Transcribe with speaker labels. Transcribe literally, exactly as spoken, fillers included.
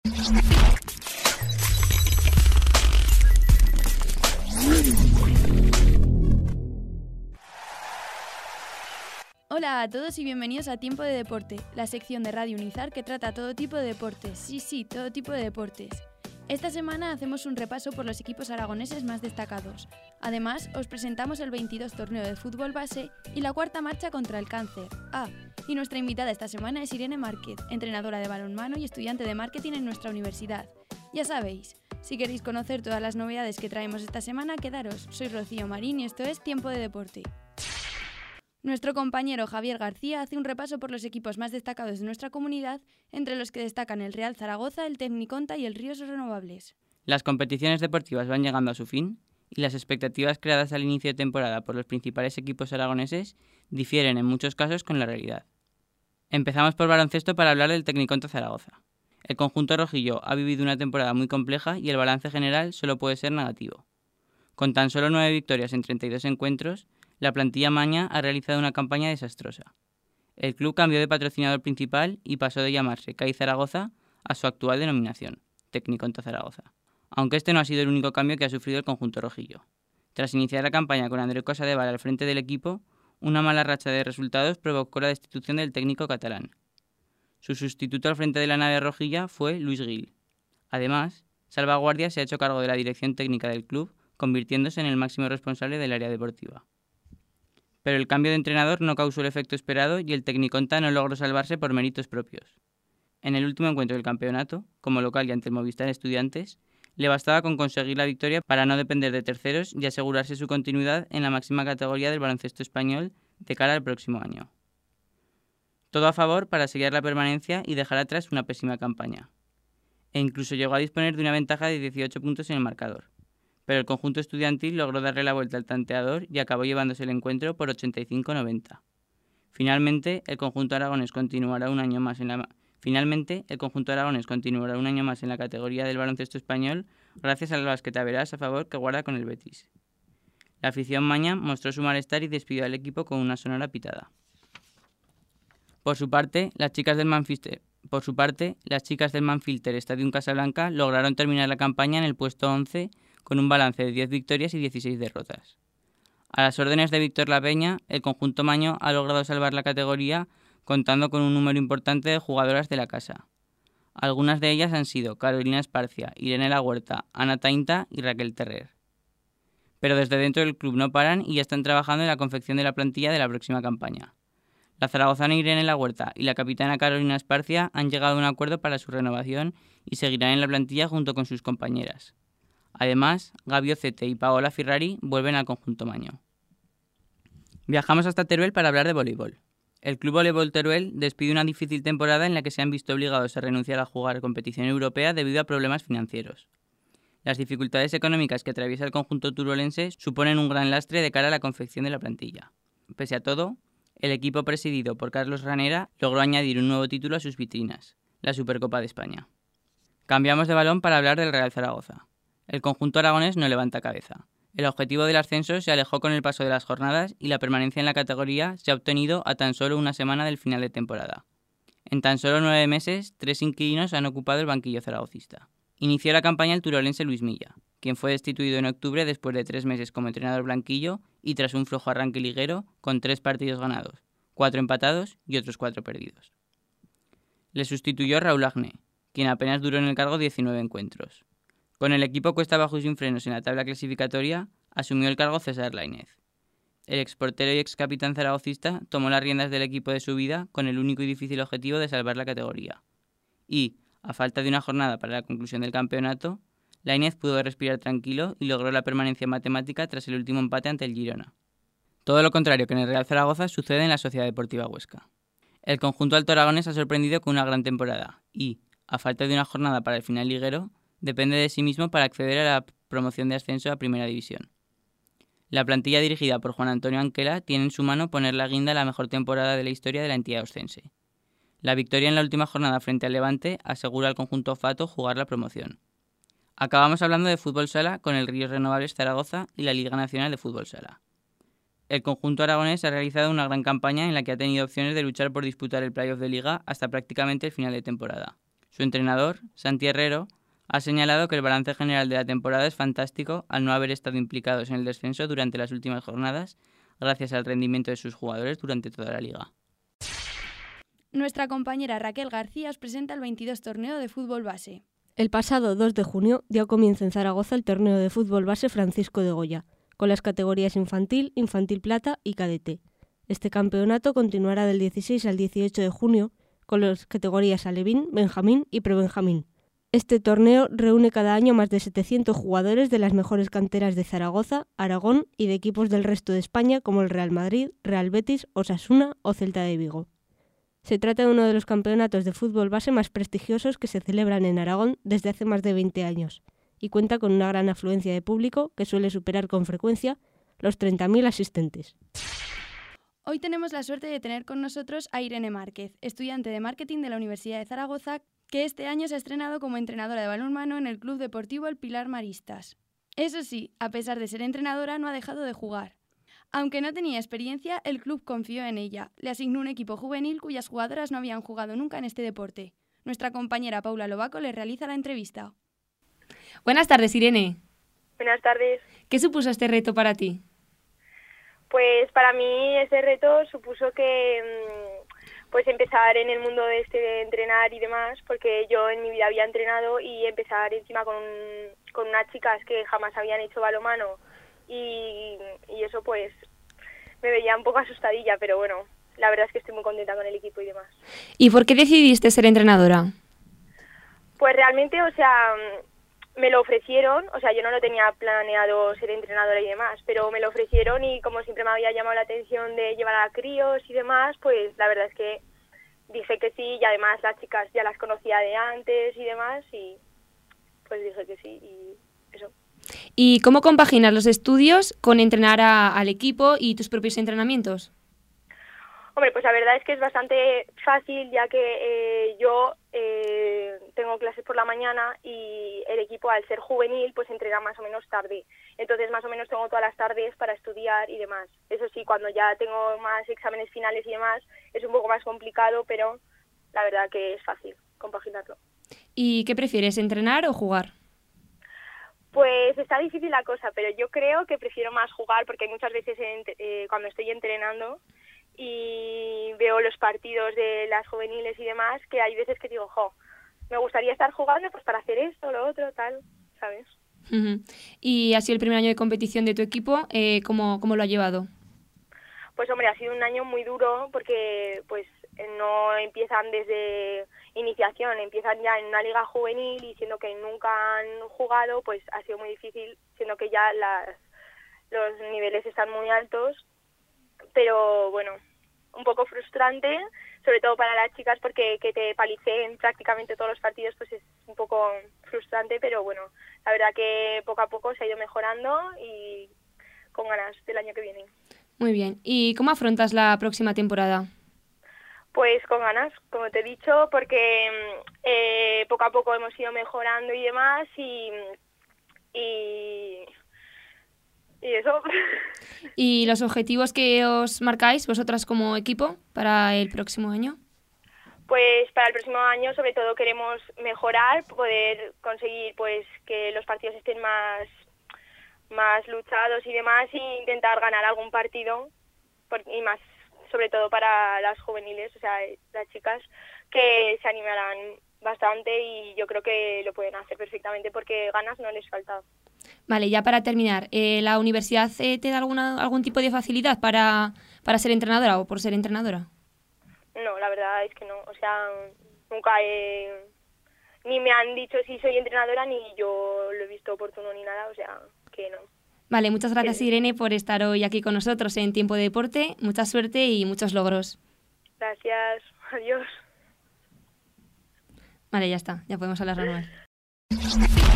Speaker 1: Hola a todos y bienvenidos a Tiempo de Deporte, la sección de Radio Unizar que trata todo tipo de deportes. Sí, sí, todo tipo de deportes. Esta semana hacemos un repaso por los equipos aragoneses más destacados. Además, os presentamos el veintidós torneo de fútbol base y la cuarta marcha contra el cáncer. Ah, y nuestra invitada esta semana es Irene Márquez, entrenadora de balonmano y estudiante de marketing en nuestra universidad. Ya sabéis, si queréis conocer todas las novedades que traemos esta semana, quedaros. Soy Rocío Marín y esto es Tiempo de Deporte. Nuestro compañero Javier García hace un repaso por los equipos más destacados de nuestra comunidad, entre los que destacan el Real Zaragoza, el Tecniconta y el Ríos Renovables.
Speaker 2: Las competiciones deportivas van llegando a su fin y las expectativas creadas al inicio de temporada por los principales equipos aragoneses difieren en muchos casos con la realidad. Empezamos por baloncesto para hablar del Tecniconta Zaragoza. El conjunto rojillo ha vivido una temporada muy compleja y el balance general solo puede ser negativo. Con tan solo nueve victorias en treinta y dos encuentros, la plantilla maña ha realizado una campaña desastrosa. El club cambió de patrocinador principal y pasó de llamarse C A I Zaragoza a su actual denominación, Tecniconta Zaragoza. Aunque este no ha sido el único cambio que ha sufrido el conjunto rojillo. Tras iniciar la campaña con Andreu Cosadéval al frente del equipo, una mala racha de resultados provocó la destitución del técnico catalán. Su sustituto al frente de la nave rojilla fue Luis Gil. Además, Salvaguardia se ha hecho cargo de la dirección técnica del club, convirtiéndose en el máximo responsable del área deportiva. Pero el cambio de entrenador no causó el efecto esperado y el Tecniconta no logró salvarse por méritos propios. En el último encuentro del campeonato, como local y ante el Movistar Estudiantes, le bastaba con conseguir la victoria para no depender de terceros y asegurarse su continuidad en la máxima categoría del baloncesto español de cara al próximo año. Todo a favor para sellar la permanencia y dejar atrás una pésima campaña. E incluso llegó a disponer de una ventaja de dieciocho puntos en el marcador. Pero el conjunto estudiantil logró darle la vuelta al tanteador y acabó llevándose el encuentro por ochenta y cinco a noventa. Finalmente, el conjunto aragonés continuará un año más en la Finalmente, el conjunto aragonés continuará un año más en la categoría del baloncesto español gracias al basquetaveras a favor que guarda con el Betis. La afición maña mostró su malestar y despidió al equipo con una sonora pitada. Por su parte, las chicas del Manchester Por su parte, las chicas del Manfilter Stadium Casablanca lograron terminar la campaña en el puesto once con un balance de diez victorias y dieciséis derrotas. A las órdenes de Víctor La Peña, el conjunto maño ha logrado salvar la categoría contando con un número importante de jugadoras de la casa. Algunas de ellas han sido Carolina Esparcia, Irene La Huerta, Ana Tainta y Raquel Terrer. Pero desde dentro del club no paran y ya están trabajando en la confección de la plantilla de la próxima campaña. La zaragozana Irene La Huerta y la capitana Carolina Esparcia han llegado a un acuerdo para su renovación y seguirán en la plantilla junto con sus compañeras. Además, Gabi Ocete y Paola Ferrari vuelven al conjunto maño. Viajamos hasta Teruel para hablar de voleibol. El Club Voleibol Teruel despide una difícil temporada en la que se han visto obligados a renunciar a jugar competición europea debido a problemas financieros. Las dificultades económicas que atraviesa el conjunto turolense suponen un gran lastre de cara a la confección de la plantilla. Pese a todo, el equipo presidido por Carlos Ranera logró añadir un nuevo título a sus vitrinas, la Supercopa de España. Cambiamos de balón para hablar del Real Zaragoza. El conjunto aragonés no levanta cabeza. El objetivo del ascenso se alejó con el paso de las jornadas y la permanencia en la categoría se ha obtenido a tan solo una semana del final de temporada. En tan solo nueve meses, tres inquilinos han ocupado el banquillo zaragocista. Inició la campaña el turolense Luis Milla, quien fue destituido en octubre después de tres meses como entrenador blanquillo y tras un flojo arranque liguero con tres partidos ganados, cuatro empatados y otros cuatro perdidos. Le sustituyó Raúl Agne, quien apenas duró en el cargo diecinueve encuentros. Con el equipo cuesta abajo y sin frenos en la tabla clasificatoria, asumió el cargo César Lainez. El exportero y excapitán zaragocista tomó las riendas del equipo de su vida con el único y difícil objetivo de salvar la categoría. Y, a falta de una jornada para la conclusión del campeonato, Lainez pudo respirar tranquilo y logró la permanencia matemática tras el último empate ante el Girona. Todo lo contrario que en el Real Zaragoza sucede en la Sociedad Deportiva Huesca. El conjunto alto aragonés ha sorprendido con una gran temporada y, a falta de una jornada para el final liguero, depende de sí mismo para acceder a la promoción de ascenso a Primera División. La plantilla dirigida por Juan Antonio Anquela tiene en su mano poner la guinda a la mejor temporada de la historia de la entidad oscense. La victoria en la última jornada frente al Levante asegura al conjunto Fato jugar la promoción. Acabamos hablando de fútbol sala con el Ríos Renovables Zaragoza y la Liga Nacional de Fútbol Sala. El conjunto aragonés ha realizado una gran campaña en la que ha tenido opciones de luchar por disputar el playoff de Liga hasta prácticamente el final de temporada. Su entrenador, Santi Herrero, ha señalado que el balance general de la temporada es fantástico al no haber estado implicados en el descenso durante las últimas jornadas, gracias al rendimiento de sus jugadores durante toda la liga.
Speaker 1: Nuestra compañera Raquel García os presenta el veintidós torneo de fútbol base.
Speaker 3: El pasado dos de junio dio comienzo en Zaragoza el torneo de fútbol base Francisco de Goya, con las categorías infantil, infantil plata y cadete. Este campeonato continuará del dieciséis al dieciocho de junio con las categorías alevín, benjamín y prebenjamín. Este torneo reúne cada año más de setecientos jugadores de las mejores canteras de Zaragoza, Aragón y de equipos del resto de España como el Real Madrid, Real Betis, Osasuna o Celta de Vigo. Se trata de uno de los campeonatos de fútbol base más prestigiosos que se celebran en Aragón desde hace más de veinte años y cuenta con una gran afluencia de público que suele superar con frecuencia los treinta mil asistentes.
Speaker 1: Hoy tenemos la suerte de tener con nosotros a Irene Márquez, estudiante de marketing de la Universidad de Zaragoza, que este año se ha estrenado como entrenadora de balonmano en el Club Deportivo El Pilar Maristas. Eso sí, a pesar de ser entrenadora, no ha dejado de jugar. Aunque no tenía experiencia, el club confió en ella. Le asignó un equipo juvenil cuyas jugadoras no habían jugado nunca en este deporte. Nuestra compañera Paula Lobaco le realiza la entrevista.
Speaker 4: Buenas tardes, Irene.
Speaker 5: Buenas tardes.
Speaker 4: ¿Qué supuso este reto para ti?
Speaker 5: Pues para mí ese reto supuso que pues empezar en el mundo de este de entrenar y demás, porque yo en mi vida había entrenado y empezar encima con, con unas chicas que jamás habían hecho balonmano y, y eso pues me veía un poco asustadilla, pero bueno, la verdad es que estoy muy contenta con el equipo y demás.
Speaker 4: ¿Y por qué decidiste ser entrenadora?
Speaker 5: Pues realmente, o sea, me lo ofrecieron, o sea, yo no lo tenía planeado ser entrenadora y demás, pero me lo ofrecieron y como siempre me había llamado la atención de llevar a críos y demás, pues la verdad es que dije que sí y además las chicas ya las conocía de antes y demás y pues dije que sí y eso.
Speaker 4: ¿Y cómo compaginas los estudios con entrenar a, al equipo y tus propios entrenamientos?
Speaker 5: Hombre, pues la verdad es que es bastante fácil ya que eh, yo eh, tengo clases por la mañana y el equipo al ser juvenil pues entrena más o menos tarde. Entonces más o menos tengo todas las tardes para estudiar y demás. Eso sí, cuando ya tengo más exámenes finales y demás es un poco más complicado, pero la verdad que es fácil compaginarlo.
Speaker 4: ¿Y qué prefieres, entrenar o jugar?
Speaker 5: Pues está difícil la cosa, pero yo creo que prefiero más jugar porque hay muchas veces en, eh, cuando estoy entrenando y veo los partidos de las juveniles y demás, que hay veces que digo, jo, me gustaría estar jugando pues para hacer esto, lo otro, tal, ¿sabes?
Speaker 4: Uh-huh. Y ha sido el primer año de competición de tu equipo, eh, ¿cómo, cómo lo ha llevado?
Speaker 5: Pues hombre, ha sido un año muy duro porque pues no empiezan desde iniciación, empiezan ya en una liga juvenil y siendo que nunca han jugado, pues ha sido muy difícil, siendo que ya las, los niveles están muy altos, pero bueno, un poco frustrante, sobre todo para las chicas porque que te paliceen prácticamente todos los partidos pues es un poco frustrante, pero bueno, la verdad que poco a poco se ha ido mejorando y con ganas del año que viene.
Speaker 4: Muy bien. ¿Y cómo afrontas la próxima temporada?
Speaker 5: Pues con ganas, como te he dicho, porque eh, poco a poco hemos ido mejorando y demás y... y Y eso.
Speaker 4: ¿Y los objetivos que os marcáis vosotras como equipo para el próximo año?
Speaker 5: Pues para el próximo año sobre todo queremos mejorar, poder conseguir pues que los partidos estén más, más luchados y demás e intentar ganar algún partido y más sobre todo para las juveniles, o sea, las chicas que se animarán bastante y yo creo que lo pueden hacer perfectamente porque ganas no les falta.
Speaker 4: Vale, ya para terminar, eh, ¿la universidad eh, te da alguna, algún tipo de facilidad para, para ser entrenadora o por ser entrenadora?
Speaker 5: No, la verdad es que no, o sea, nunca he... ni me han dicho si soy entrenadora ni yo lo he visto oportuno ni nada, o sea, que no.
Speaker 4: Vale, muchas gracias Irene por estar hoy aquí con nosotros en Tiempo de Deporte, mucha suerte y muchos logros.
Speaker 5: Gracias, adiós.
Speaker 4: Vale, ya está, ya podemos hablar normal.